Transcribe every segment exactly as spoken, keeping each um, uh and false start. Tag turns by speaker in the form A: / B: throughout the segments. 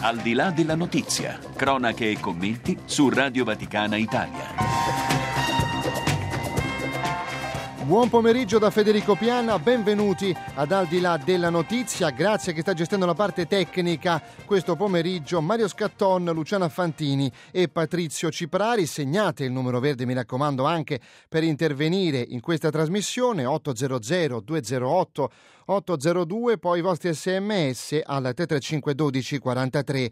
A: Al di là della notizia, cronache e commenti su Radio Vaticana Italia.
B: Buon pomeriggio da Federico Piana, benvenuti ad Al di là della notizia, grazie che sta gestendo la parte tecnica questo pomeriggio Mario Scatton, Luciana Fantini e Patrizio Ciprari. Segnate il numero verde, mi raccomando, anche per intervenire in questa trasmissione, otto zero zero due zero otto otto zero due, poi i vostri sms al tre tre cinque uno due quarantatré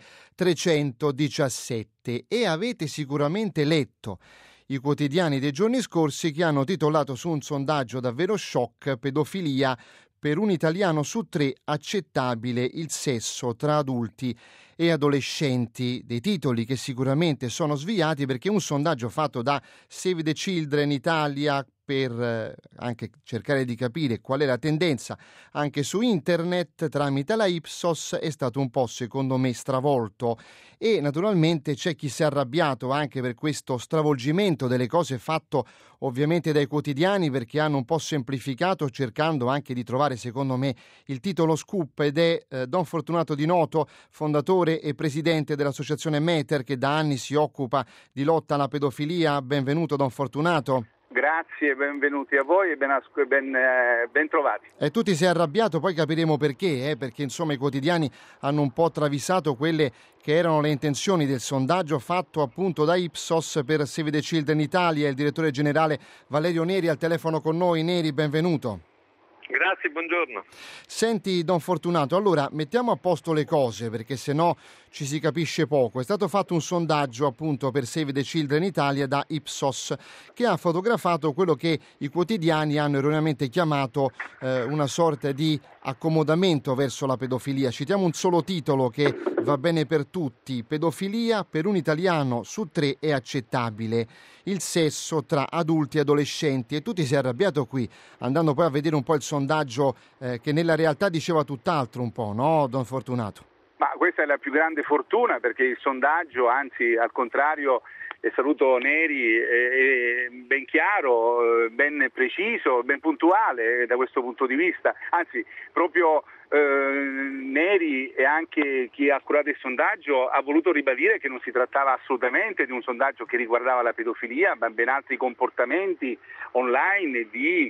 B: trecentodiciassette. E avete sicuramente letto i quotidiani dei giorni scorsi che hanno titolato su un sondaggio davvero shock: pedofilia, per un italiano su tre accettabile il sesso tra adulti e adolescenti. Dei titoli che sicuramente sono sviati, perché un sondaggio fatto da Save the Children Italia per eh, anche cercare di capire qual è la tendenza anche su internet tramite la Ipsos è stato un po', secondo me, stravolto, e naturalmente c'è chi si è arrabbiato anche per questo stravolgimento delle cose fatto ovviamente dai quotidiani, perché hanno un po' semplificato, cercando anche di trovare, secondo me, il titolo scoop, ed è eh, Don Fortunato Di Noto, fondatore e presidente dell'associazione Meter, che da anni si occupa di lotta alla pedofilia. Benvenuto Don Fortunato.
C: Grazie, benvenuti a voi e ben, ben, eh, ben trovati.
B: E tu ti sei arrabbiato, poi capiremo perché, eh, perché insomma i quotidiani hanno un po' travisato quelle che erano le intenzioni del sondaggio fatto appunto da Ipsos per Save the Children Italia. Il direttore generale Valerio Neri al telefono con noi. Neri, benvenuto.
D: Grazie, buongiorno.
B: Senti Don Fortunato, allora mettiamo a posto le cose, perché sennò ci si capisce poco. È stato fatto un sondaggio appunto per Save the Children Italia da Ipsos, che ha fotografato quello che i quotidiani hanno erroneamente chiamato eh, una sorta di accomodamento verso la pedofilia. Citiamo un solo titolo che va bene per tutti: pedofilia, per un italiano su tre è accettabile il sesso tra adulti e adolescenti. E tu ti sei arrabbiato qui, andando poi a vedere un po' il sondaggio eh, che nella realtà diceva tutt'altro un po', no Don Fortunato?
C: Ma questa è la più grande fortuna, perché il sondaggio, anzi al contrario, e saluto Neri, è ben chiaro, ben preciso, ben puntuale da questo punto di vista. Anzi, proprio eh, Neri e anche chi ha curato il sondaggio ha voluto ribadire che non si trattava assolutamente di un sondaggio che riguardava la pedofilia, ma ben altri comportamenti online di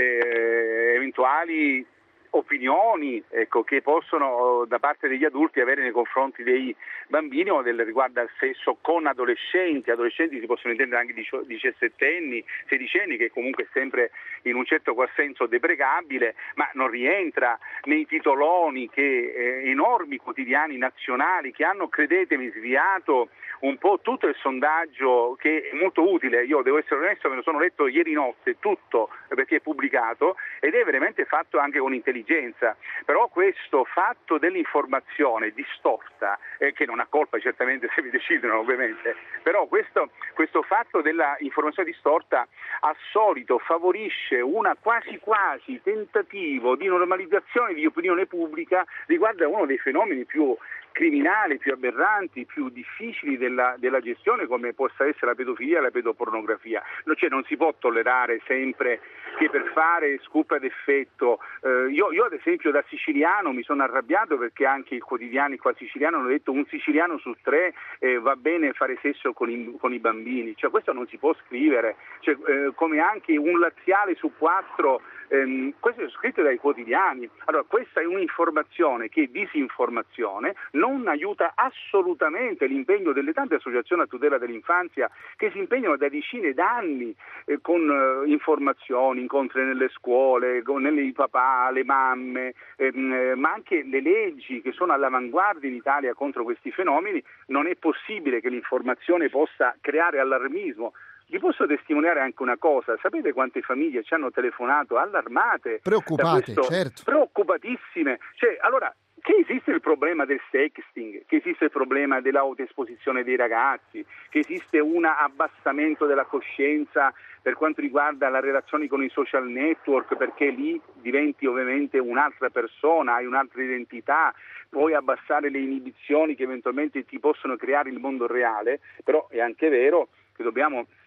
C: eh, eventuali opinioni, ecco, che possono da parte degli adulti avere nei confronti dei bambini, o del riguardo al sesso con adolescenti. Adolescenti si possono intendere anche diciassettenni, sedicenni, che comunque è sempre in un certo qual senso deprecabile, ma non rientra nei titoloni che eh, enormi quotidiani nazionali che hanno, credetemi, sviato un po' tutto il sondaggio, che è molto utile. Io devo essere onesto, me lo sono letto ieri notte tutto, perché è pubblicato ed è veramente fatto anche con intelligenza. Però questo fatto dell'informazione distorta, eh, che non ha colpa certamente se vi decidono ovviamente, però questo, questo fatto della informazione distorta al solito favorisce una quasi quasi tentativo di normalizzazione di opinione pubblica riguardo a uno dei fenomeni più criminali, più aberranti, più difficili della, della gestione, come possa essere la pedofilia e la pedopornografia. No, cioè, non si può tollerare sempre che per fare scoop ad effetto. Eh, io, io ad esempio da siciliano mi sono arrabbiato perché anche i quotidiani qua siciliano hanno detto un siciliano su tre eh, va bene fare sesso con i, con i bambini. Cioè, questo non si può scrivere. Cioè, eh, come anche un laziale su quattro. Ehm, questo è scritto dai quotidiani. Allora, questa è un'informazione che è disinformazione, non aiuta assolutamente l'impegno delle tante associazioni a tutela dell'infanzia che si impegnano da decine d'anni eh, con eh, informazioni, incontri nelle scuole, con nelle papà, le mamme, ehm, eh, ma anche le leggi che sono all'avanguardia in Italia contro questi fenomeni. Non è possibile che l'informazione possa creare allarmismo. Vi posso testimoniare anche una cosa: sapete quante famiglie ci hanno telefonato allarmate?
B: Preoccupate, certo.
C: Preoccupatissime. Cioè, allora, che esiste il problema del sexting, che esiste il problema dell'autoesposizione dei ragazzi, che esiste un abbassamento della coscienza per quanto riguarda le relazioni con i social network, perché lì diventi ovviamente un'altra persona, hai un'altra identità, puoi abbassare le inibizioni che eventualmente ti possono creare il mondo reale. Però è anche vero che dobbiamo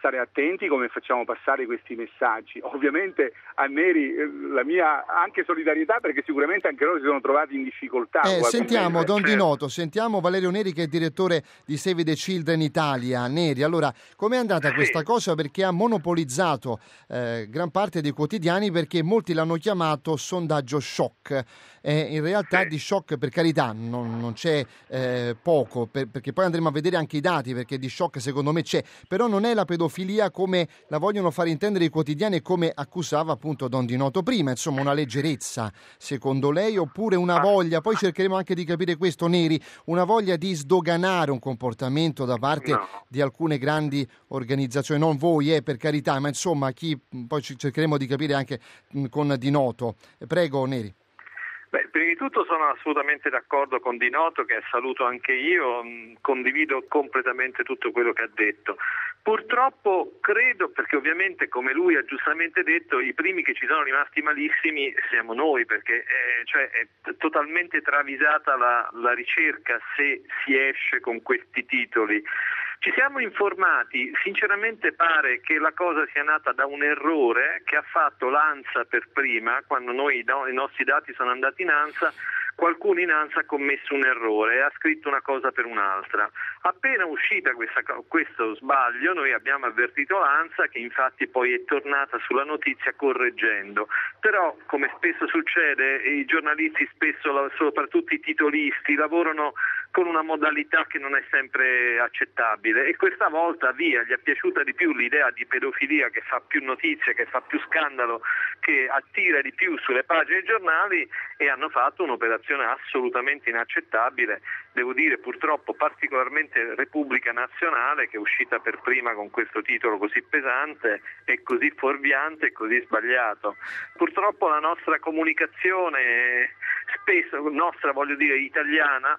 C: stare attenti come facciamo passare questi messaggi. Ovviamente a Neri eh, la mia anche solidarietà, perché sicuramente anche loro si sono trovati in difficoltà.
B: Eh, sentiamo Don
C: certo.
B: Di Noto, sentiamo Valerio Neri che è direttore di Save the Children Italia. Neri, allora com'è andata
D: sì.
B: questa cosa? Perché ha monopolizzato eh, gran parte dei quotidiani, perché molti l'hanno chiamato sondaggio shock. Eh, in realtà
D: sì.
B: di shock, per carità, non, non c'è eh, poco, per, perché poi andremo a vedere anche i dati, perché di shock secondo me c'è, però non è la pedofilia come la vogliono fare intendere i quotidiani e come accusava appunto Don Di Noto prima, insomma una leggerezza secondo lei, oppure una voglia, poi cercheremo anche di capire questo, Neri, una voglia di sdoganare un comportamento da parte
D: No.
B: di alcune grandi organizzazioni, non voi eh, per carità, ma insomma chi, poi cercheremo di capire anche mh, con Di Noto. Prego Neri.
D: Beh, prima di tutto sono assolutamente d'accordo con Di Noto, che saluto anche io, mh, condivido completamente tutto quello che ha detto. Purtroppo credo, perché ovviamente come lui ha giustamente detto, i primi che ci sono rimasti malissimi siamo noi, perché eh, cioè, è t- totalmente travisata la, la ricerca se si esce con questi titoli. Ci siamo informati, sinceramente pare che la cosa sia nata da un errore che ha fatto l'ANSA per prima, quando noi no, i nostri dati sono andati in ANSA, qualcuno in ANSA ha commesso un errore e ha scritto una cosa per un'altra. Appena uscita questa, questo sbaglio, noi abbiamo avvertito l'ANSA, che infatti poi è tornata sulla notizia correggendo. Però, come spesso succede, i giornalisti spesso, soprattutto i titolisti, lavorano con una modalità che non è sempre accettabile, e questa volta via, gli è piaciuta di più l'idea di pedofilia che fa più notizie, che fa più scandalo, che attira di più sulle pagine dei giornali, e hanno fatto un'operazione assolutamente inaccettabile, devo dire purtroppo particolarmente Repubblica Nazionale, che è uscita per prima con questo titolo così pesante e così fuorviante e così sbagliato. Purtroppo la nostra comunicazione, spesso nostra voglio dire italiana,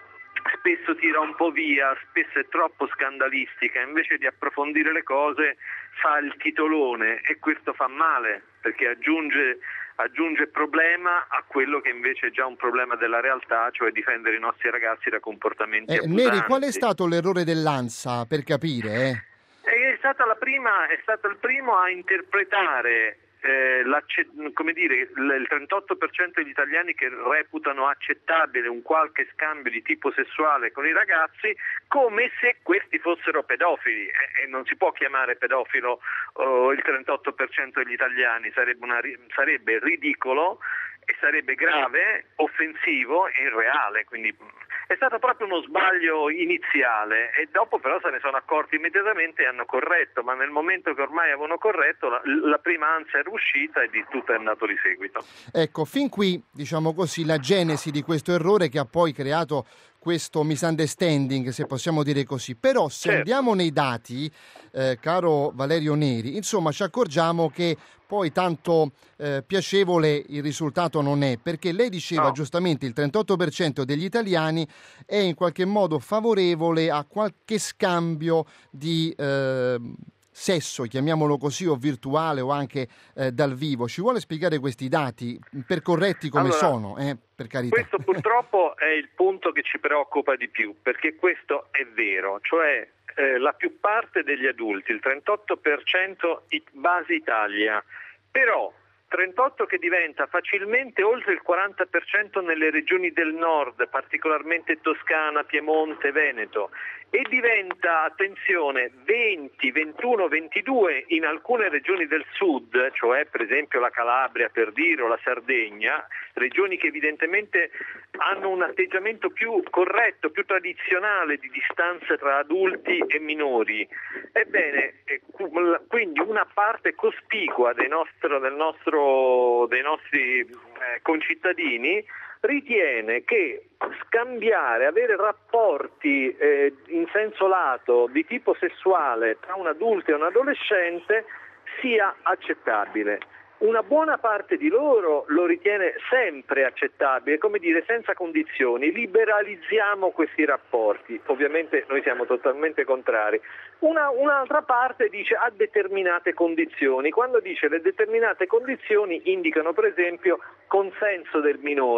D: spesso tira un po' via, spesso è troppo scandalistica, invece di approfondire le cose fa il titolone, e questo fa male, perché aggiunge, aggiunge problema a quello che invece è già un problema della realtà, cioè difendere i nostri ragazzi da comportamenti
B: Eh,
D: abusanti.
B: Neri, qual è stato l'errore dell'ANSA, per capire? Eh?
D: È stata la prima, è stato il primo a interpretare Eh, come dire, il trentotto per cento degli italiani che reputano accettabile un qualche scambio di tipo sessuale con i ragazzi come se questi fossero pedofili, e, e non si può chiamare pedofilo oh, il trentotto per cento degli italiani, sarebbe, una, sarebbe ridicolo e sarebbe grave, offensivo e irreale, quindi è stato proprio uno sbaglio iniziale, e dopo però se ne sono accorti immediatamente e hanno corretto, ma nel momento che ormai avevano corretto la, la prima ansia era uscita e di tutto è andato di seguito.
B: Ecco, fin qui, diciamo così, la genesi di questo errore che ha poi creato questo misunderstanding, se possiamo dire così. Però se
D: certo.
B: andiamo nei dati, eh, caro Valerio Neri, insomma ci accorgiamo che poi tanto eh, piacevole il risultato non è, perché lei diceva
D: no.
B: giustamente il trentotto per cento degli italiani è in qualche modo favorevole a qualche scambio di eh, sesso, chiamiamolo così, o virtuale o anche eh, dal vivo. Ci vuole spiegare questi dati, per corretti come
D: allora,
B: sono, eh, per carità?
D: Questo purtroppo è il punto che ci preoccupa di più, perché questo è vero, cioè eh, la più parte degli adulti, il trentotto per cento base Italia, però trentotto che diventa facilmente oltre il quaranta per cento nelle regioni del nord, particolarmente Toscana, Piemonte, Veneto, e diventa, attenzione, venti, ventuno, ventidue in alcune regioni del sud, cioè per esempio la Calabria per dire o la Sardegna, regioni che evidentemente hanno un atteggiamento più corretto, più tradizionale di distanza tra adulti e minori. Ebbene, quindi una parte cospicua dei, nostro, del nostro, dei nostri eh, concittadini ritiene che scambiare, avere rapporti eh, in senso lato di tipo sessuale tra un adulto e un adolescente sia accettabile. Una buona parte di loro lo ritiene sempre accettabile, come dire, senza condizioni, liberalizziamo questi rapporti. Ovviamente noi siamo totalmente contrari. Una, un'altra parte dice a determinate condizioni. Quando dice le determinate condizioni indicano per esempio consenso del minore,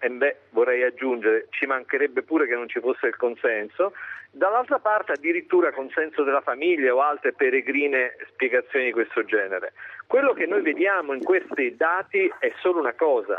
D: e beh, vorrei aggiungere, ci mancherebbe pure che non ci fosse il consenso, dall'altra parte addirittura consenso della famiglia o altre peregrine spiegazioni di questo genere. Quello che noi vediamo in questi dati è solo una cosa: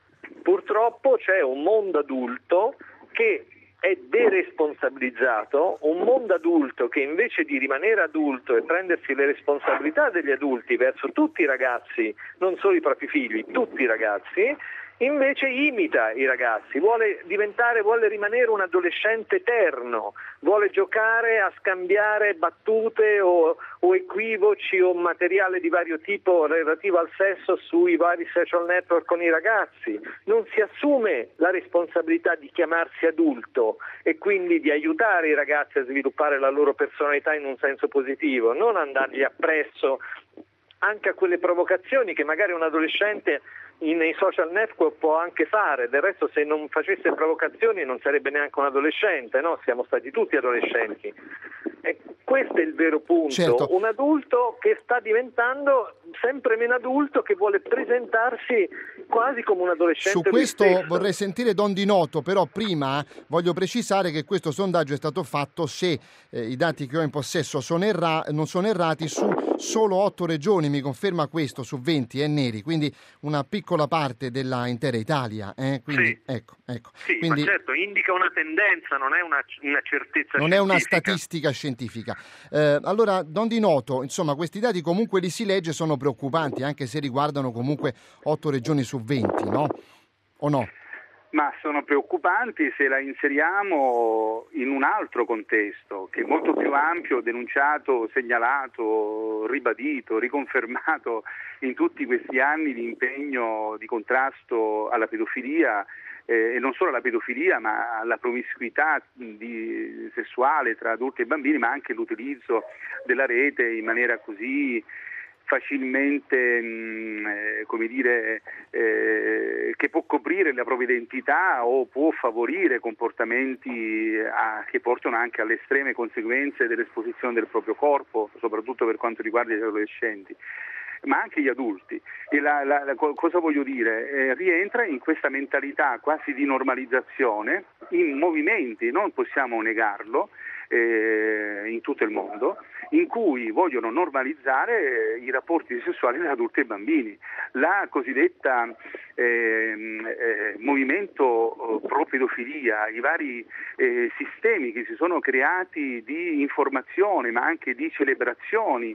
D: purtroppo c'è un mondo adulto che è deresponsabilizzato, un mondo adulto che invece di rimanere adulto e prendersi le responsabilità degli adulti verso tutti i ragazzi, non solo i propri figli, tutti i ragazzi, invece imita i ragazzi, vuole diventare, vuole rimanere un adolescente eterno, vuole giocare a scambiare battute o, o equivoci o materiale di vario tipo relativo al sesso sui vari social network con i ragazzi, non si assume la responsabilità di chiamarsi adulto e quindi di aiutare i ragazzi a sviluppare la loro personalità in un senso positivo, non andargli appresso anche a quelle provocazioni che magari un adolescente nei social network può anche fare. Del resto, se non facesse provocazioni non sarebbe neanche un adolescente, no? Siamo stati tutti adolescenti. E questo è il vero punto.
B: Certo.
D: Un adulto che sta diventando sempre meno adulto, che vuole presentarsi quasi come un adolescente.
B: Su questo vorrei sentire Don Di Noto, però prima voglio precisare che questo sondaggio è stato fatto, se eh, i dati che ho in possesso sono erra- non sono errati, su solo otto regioni, mi conferma questo, su venti, è Neri, quindi una piccola parte della intera Italia. Eh? Quindi,
D: sì,
B: ecco, ecco.
D: Sì,
B: quindi,
D: ma certo, indica una tendenza, non è una, una certezza
B: non
D: scientifica.
B: è una statistica scientifica. Eh, allora, Don Di Noto, insomma, questi dati comunque li si legge, sono preoccupanti, anche se riguardano comunque otto regioni su venti, no? O no?
C: Ma sono preoccupanti se la inseriamo in un altro contesto, che è molto più ampio, denunciato, segnalato, ribadito, riconfermato in tutti questi anni di impegno di contrasto alla pedofilia, eh, e non solo alla pedofilia, ma alla promiscuità di, sessuale tra adulti e bambini, ma anche l'utilizzo della rete in maniera così facilmente, mh, eh, come dire, eh, che può coprire la propria identità o può favorire comportamenti a, che portano anche alle estreme conseguenze dell'esposizione del proprio corpo, soprattutto per quanto riguarda gli adolescenti, ma anche gli adulti. E la, la, la, cosa voglio dire? Eh, rientra in questa mentalità quasi di normalizzazione, in movimenti, non possiamo negarlo, eh, in tutto il mondo, in cui vogliono normalizzare eh, i rapporti sessuali tra adulti e bambini. La cosiddetta eh, eh, movimento pro pedofilia, i vari eh, sistemi che si sono creati di informazione ma anche di celebrazioni.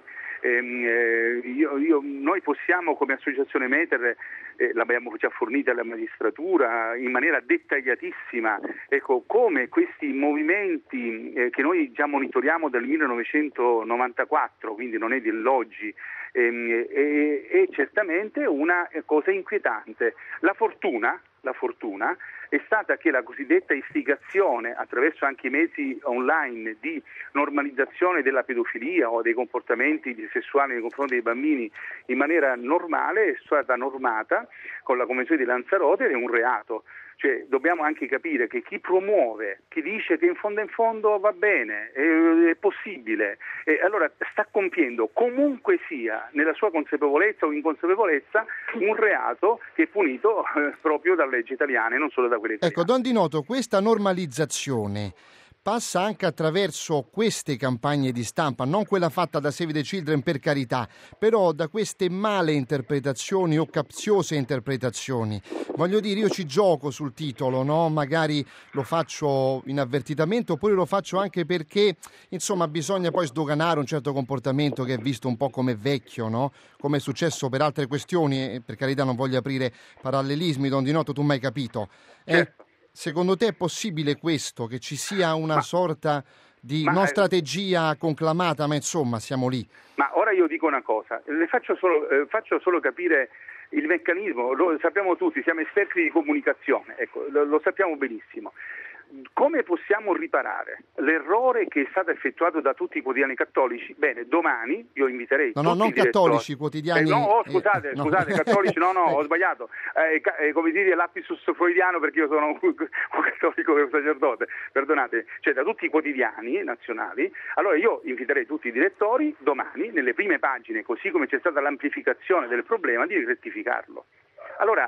C: Eh, io, io, noi possiamo come associazione Meter, eh, l'abbiamo già fornita alla magistratura in maniera dettagliatissima, ecco, come questi movimenti eh, che noi già monitoriamo dal millenovecentonovantaquattro, quindi non è dell'oggi, ehm, è, è certamente una cosa inquietante. La fortuna, la fortuna è stata che la cosiddetta istigazione attraverso anche i mezzi online di normalizzazione della pedofilia o dei comportamenti sessuali nei confronti dei bambini in maniera normale è stata normata con la Convenzione di Lanzarote ed è un reato. Cioè, dobbiamo anche capire che chi promuove, chi dice che in fondo in fondo va bene, è, è possibile, e allora sta compiendo comunque sia, nella sua consapevolezza o inconsapevolezza, un reato che è punito eh, proprio dalle leggi italiane, non solo da quelle italiane.
B: Ecco, Don Di Noto, questa normalizzazione passa anche attraverso queste campagne di stampa, non quella fatta da Save the Children, per carità, però da queste male interpretazioni o capziose interpretazioni. Voglio dire, io ci gioco sul titolo, no? Magari lo faccio inavvertitamente oppure lo faccio anche perché, insomma, bisogna poi sdoganare un certo comportamento che è visto un po' come vecchio, no? Come è successo per altre questioni, e per carità non voglio aprire parallelismi, Don Di Noto, tu mi hai capito. Eh?
C: Certo.
B: Secondo te è possibile questo, che ci sia una
C: ma,
B: sorta di
C: ma,
B: non strategia conclamata, ma insomma siamo lì?
C: Ma ora io dico una cosa, le faccio solo, eh, faccio solo capire il meccanismo, lo sappiamo tutti, siamo esperti di comunicazione, ecco, lo, lo sappiamo benissimo. Come possiamo riparare l'errore che è stato effettuato da tutti i quotidiani cattolici? Bene, domani io inviterei
B: no,
C: tutti
B: no, non
C: i direttori.
B: cattolici, quotidiani.
C: Eh, no, oh, scusate,
B: eh,
C: scusate,
B: no.
C: cattolici, no, no, ho sbagliato. Eh, eh, come dire, lapsus freudiano, perché io sono un, un cattolico e un sacerdote. Perdonate, cioè da tutti i quotidiani nazionali. Allora io inviterei tutti i direttori domani nelle prime pagine, così come c'è stata l'amplificazione del problema, di rettificarlo. Allora,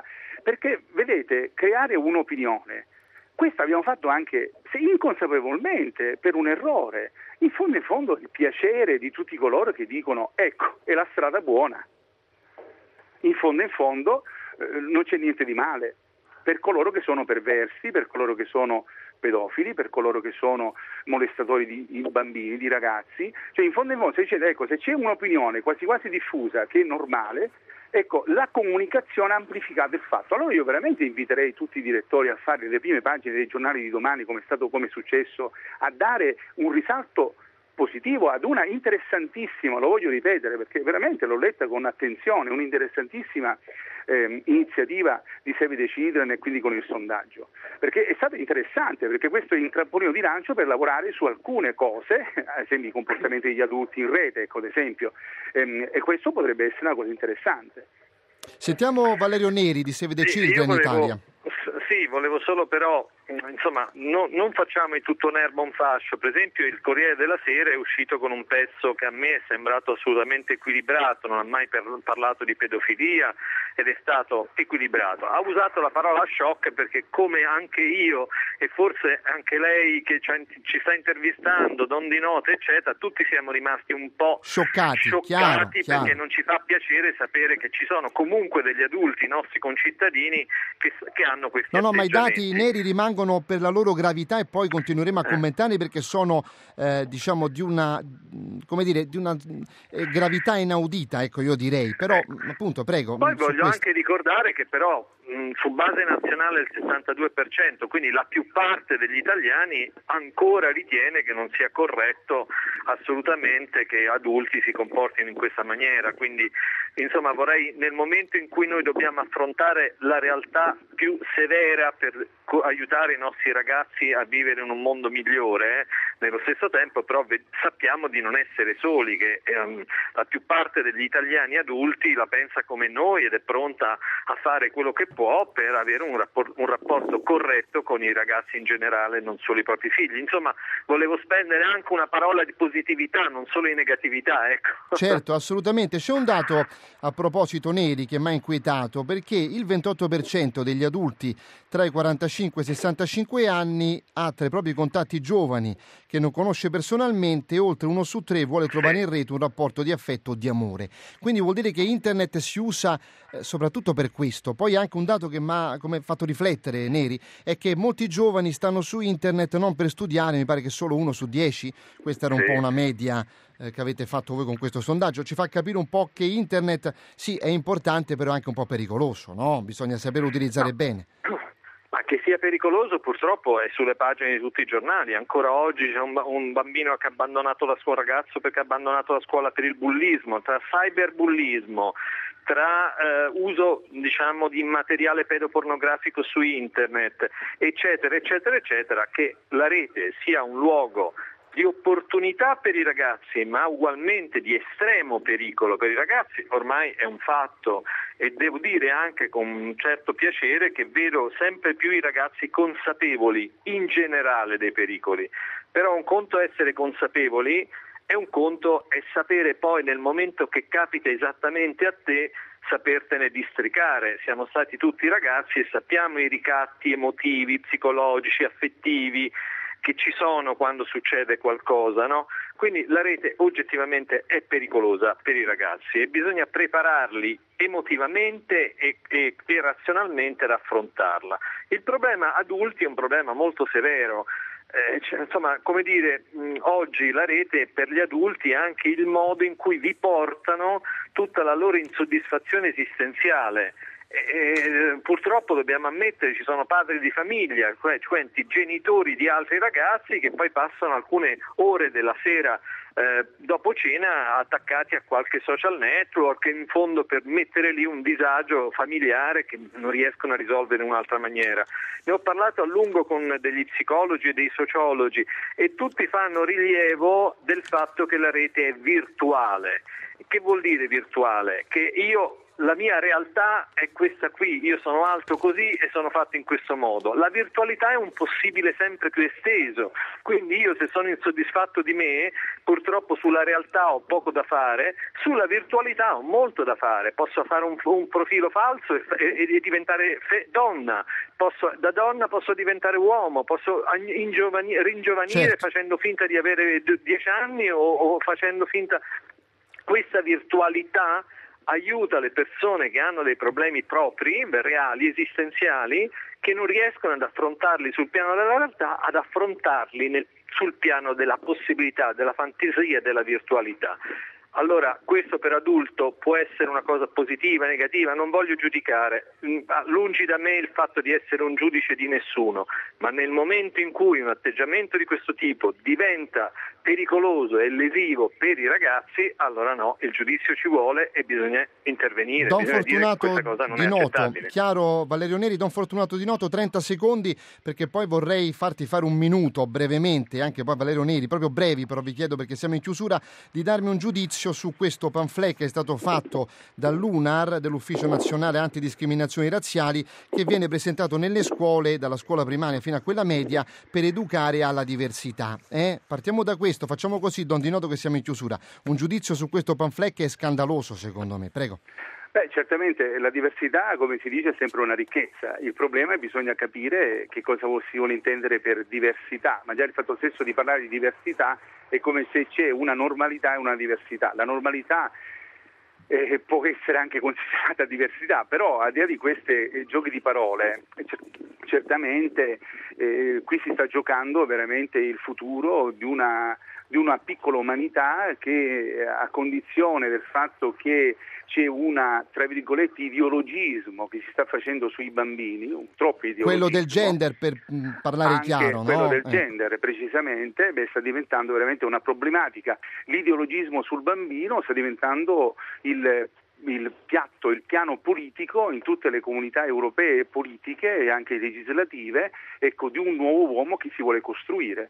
C: perché vedete, creare un'opinione, questo abbiamo fatto anche se inconsapevolmente per un errore, in fondo in fondo il piacere di tutti coloro che dicono ecco, è la strada buona, in fondo in fondo eh, non c'è niente di male per coloro che sono perversi, per coloro che sono pedofili, per coloro che sono molestatori di, di bambini, di ragazzi, cioè in fondo in fondo se c'è, ecco, se c'è un'opinione quasi quasi diffusa che è normale, ecco, la comunicazione ha amplificato il fatto. Allora io veramente inviterei tutti i direttori a fare le prime pagine dei giornali di domani, come è stato, come è successo, a dare un risalto positivo ad una interessantissima, lo voglio ripetere perché veramente l'ho letta con attenzione, un'interessantissima eh, iniziativa di Save the Children e quindi con il sondaggio, perché è stato interessante, perché questo è un trampolino di lancio per lavorare su alcune cose, ad esempio i comportamenti degli adulti in rete, ecco, ad esempio, ehm, e questo potrebbe essere una cosa interessante.
B: Sentiamo Valerio Neri di Save the
D: sì,
B: Children
D: volevo,
B: Italia.
D: Sì, volevo solo però, insomma, no, non facciamo in tutto un'erba un fascio. Per esempio il Corriere della Sera è uscito con un pezzo che a me è sembrato assolutamente equilibrato, non ha mai per, parlato di pedofilia ed è stato equilibrato. Ha usato la parola shock perché come anche io e forse anche lei che ci sta intervistando, Don Di Notte eccetera, tutti siamo rimasti un po'
B: scioccati,
D: scioccati
B: chiaro,
D: perché
B: chiaro.
D: non ci fa piacere sapere che ci sono comunque degli adulti, i nostri concittadini, che, che hanno questi
B: No, no, ma i
D: atteggiamenti.
B: dati neri rimangono per la loro gravità e poi continueremo a
D: Eh.
B: commentarli perché sono eh, diciamo di una come dire di una eh, gravità inaudita, ecco, io direi, però
D: Ecco.
B: appunto prego.
D: Poi
B: su
D: voglio
B: questo.
D: anche ricordare che però mh, su base nazionale il sessantadue per cento, quindi la più parte degli italiani ancora ritiene che non sia corretto assolutamente che adulti si comportino in questa maniera, quindi insomma vorrei, nel momento in cui noi dobbiamo affrontare la realtà più severa per co- aiutare i nostri ragazzi a vivere in un mondo migliore, eh, nello stesso tempo però ve- sappiamo di non essere soli, che ehm, la più parte degli italiani adulti la pensa come noi ed è pronta a fare quello che può per avere un, rapport- un rapporto corretto con i ragazzi in generale, non solo i propri figli. Insomma, volevo spendere anche una parola di positività, non solo di negatività, ecco.
B: Certo, assolutamente. C'è un dato a proposito, Neri, che mi ha inquietato, perché il ventotto per cento degli adulti tra i quarantacinque e i sessantacinque anni ha tra i propri contatti giovani che non conosce personalmente, e oltre uno su tre vuole trovare in rete un rapporto di affetto o di amore. Quindi vuol dire che internet si usa eh, soprattutto per questo. Poi anche un dato che mi ha come fatto riflettere, Neri, è che molti giovani stanno su internet non per studiare, mi pare che solo uno su dieci, questa era un
D: Sì.
B: po' una media eh, che avete fatto voi con questo sondaggio, ci fa capire un po' che internet sì è importante, però è anche un po' pericoloso, no? Bisogna saper utilizzare
D: No.
B: bene.
D: Ma che sia pericoloso purtroppo è sulle pagine di tutti i giornali. Ancora oggi c'è un, un bambino che ha abbandonato il suo ragazzo perché ha abbandonato la scuola per il bullismo, tra cyberbullismo, tra eh, uso diciamo di materiale pedopornografico su internet, eccetera, eccetera, eccetera, che la rete sia un luogo di opportunità per i ragazzi, ma ugualmente di estremo pericolo per i ragazzi, ormai è un fatto, e devo dire anche con un certo piacere che vedo sempre più i ragazzi consapevoli in generale dei pericoli. Però un conto è essere consapevoli e un conto è sapere poi nel momento che capita esattamente a te sapertene districare. Siamo stati tutti ragazzi e sappiamo i ricatti emotivi, psicologici, affettivi che ci sono quando succede qualcosa, no? Quindi la rete oggettivamente è pericolosa per i ragazzi e bisogna prepararli emotivamente e, e, e razionalmente ad affrontarla. Il problema adulti è un problema molto severo. Eh, cioè, insomma, come dire, mh, oggi la rete per gli adulti è anche il modo in cui vi portano tutta la loro insoddisfazione esistenziale. E, purtroppo dobbiamo ammettere ci sono padri di famiglia, cioè genitori di altri ragazzi che poi passano alcune ore della sera eh, dopo cena attaccati a qualche social network, in fondo per mettere lì un disagio familiare che non riescono a risolvere in un'altra maniera. Ne ho parlato a lungo con degli psicologi e dei sociologi e tutti fanno rilievo del fatto che la rete è virtuale. Che vuol dire virtuale? Che io la mia realtà è questa qui, io sono alto così e sono fatto in questo modo. La virtualità è un possibile sempre più esteso, quindi io se sono insoddisfatto di me, purtroppo sulla realtà ho poco da fare, sulla virtualità ho molto da fare, posso fare un, un profilo falso e, e, e diventare fe- donna, posso, da donna posso diventare uomo, posso ingiovani- ringiovanire
B: certo.
D: facendo finta di avere dieci anni o, o facendo finta... Questa virtualità aiuta le persone che hanno dei problemi propri, reali, esistenziali, che non riescono ad affrontarli sul piano della realtà, ad affrontarli nel, sul piano della possibilità, della fantasia, della virtualità. Allora, questo per adulto può essere una cosa positiva, negativa, non voglio giudicare, lungi da me il fatto di essere un giudice di nessuno, ma nel momento in cui un atteggiamento di questo tipo diventa pericoloso e lesivo per i ragazzi, allora no, il giudizio ci vuole e bisogna intervenire.
B: Don
D: bisogna
B: Fortunato
D: dire che questa cosa non
B: Di
D: è
B: Noto,
D: accettabile.
B: chiaro Valerio Neri, Don Fortunato Di Noto, trenta secondi perché poi vorrei farti fare un minuto brevemente, anche poi Valerio Neri, proprio brevi però vi chiedo perché siamo in chiusura, di darmi un giudizio su questo pamphlet che è stato fatto dall'U N A R, dell'Ufficio Nazionale Antidiscriminazioni Razziali, che viene presentato nelle scuole, dalla scuola primaria fino a quella media, per educare alla diversità. Eh? Partiamo da questo, facciamo così, Don Di Noto, che siamo in chiusura. Un giudizio su questo pamphlet che è scandaloso secondo me, prego.
C: Beh, certamente la diversità, come si dice, è sempre una ricchezza. Il problema è che bisogna capire che cosa si vuole intendere per diversità, ma già il fatto stesso di parlare di diversità è come se c'è una normalità e una diversità. La normalità eh, può essere anche considerata diversità, però al di là di questi eh, giochi di parole, certamente eh, qui si sta giocando veramente il futuro di una di una piccola umanità che, a condizione del fatto che c'è una, tra virgolette, ideologismo che si sta facendo sui bambini, un troppo ideologismo.
B: Quello del gender, per mh, parlare
C: anche
B: chiaro,
C: quello
B: no?
C: del
B: Eh.
C: gender, precisamente, beh, sta diventando veramente una problematica. L'ideologismo sul bambino sta diventando il il piatto, il piano politico in tutte le comunità europee politiche e anche legislative, ecco, di un nuovo uomo che si vuole costruire.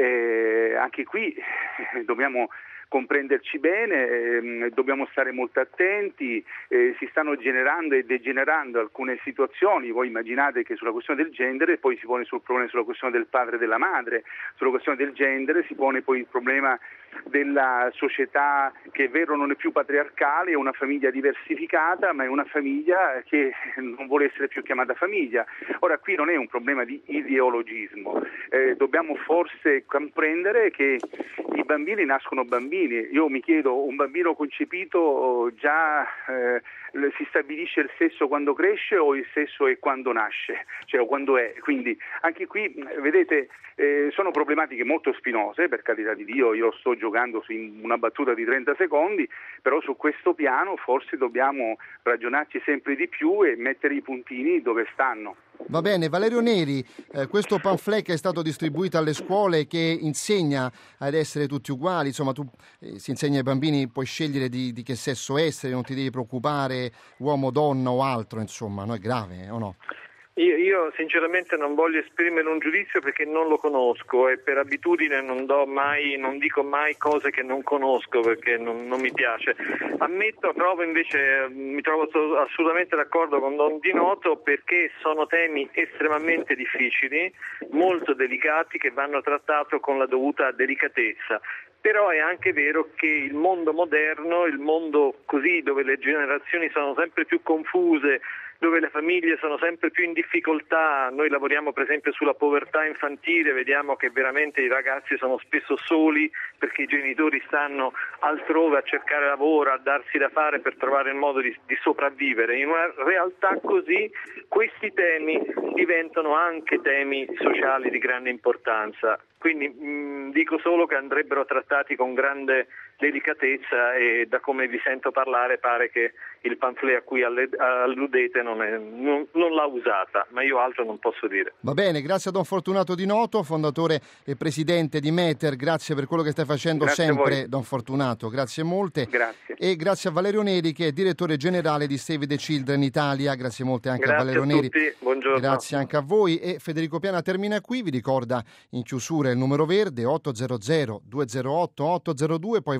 C: Eh, anche qui eh, dobbiamo comprenderci bene, eh, dobbiamo stare molto attenti, eh, si stanno generando e degenerando alcune situazioni. Voi immaginate che sulla questione del genere poi si pone sul problema sulla questione del padre e della madre, sulla questione del genere si pone poi il problema della società che è vero non è più patriarcale, è una famiglia diversificata, ma è una famiglia che non vuole essere più chiamata famiglia. Ora qui non è un problema di ideologismo, eh, dobbiamo forse comprendere che i bambini nascono bambini. Io mi chiedo, un bambino concepito già eh, si stabilisce il sesso quando cresce o il sesso è quando nasce, cioè o quando è? Quindi anche qui vedete eh, sono problematiche molto spinose, per carità di Dio, io sto giocando su una battuta di trenta secondi, però su questo piano forse dobbiamo ragionarci sempre di più e mettere i puntini dove stanno.
B: Va bene, Valerio Neri, eh, questo pamphlet che è stato distribuito alle scuole che insegna ad essere tutti uguali, insomma tu eh, si insegna ai bambini, puoi scegliere di, di che sesso essere, non ti devi preoccupare uomo, donna o altro, insomma, no? È grave, eh, o no?
D: Io, io sinceramente non voglio esprimere un giudizio perché non lo conosco e per abitudine non do mai, non dico mai cose che non conosco perché non, non mi piace. Ammetto, trovo invece, mi trovo assolutamente d'accordo con Don Di Noto perché sono temi estremamente difficili, molto delicati che vanno trattati con la dovuta delicatezza. Però è anche vero che il mondo moderno, il mondo così dove le generazioni sono sempre più confuse, dove le famiglie sono sempre più in difficoltà, noi lavoriamo per esempio sulla povertà infantile, vediamo che veramente i ragazzi sono spesso soli perché i genitori stanno altrove a cercare lavoro, a darsi da fare per trovare il modo di, di sopravvivere. In una realtà così questi temi diventano anche temi sociali di grande importanza. Quindi mh, dico solo che andrebbero trattati con grande delicatezza e da come vi sento parlare pare che il pamphlet a cui alludete non, è, non, non l'ha usata, ma io altro non posso dire.
B: Va bene, grazie a Don Fortunato Di Noto, fondatore e presidente di Meter, grazie per quello che stai facendo
C: grazie
B: sempre Don Fortunato, grazie molte.
C: Grazie.
B: E grazie a Valerio Neri che è direttore generale di Save the Children Italia, grazie molte anche
D: grazie
B: a Valerio
D: a
B: Neri.
D: Tutti. Buongiorno.
B: Grazie anche a voi e Federico Piana termina qui, vi ricorda in chiusura il numero verde otto zero zero due zero otto otto zero due, poi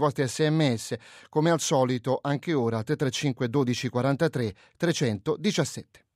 B: vostri sms. Come al solito, anche ora tre tre cinque dodici quarantatré trecentodiciassette.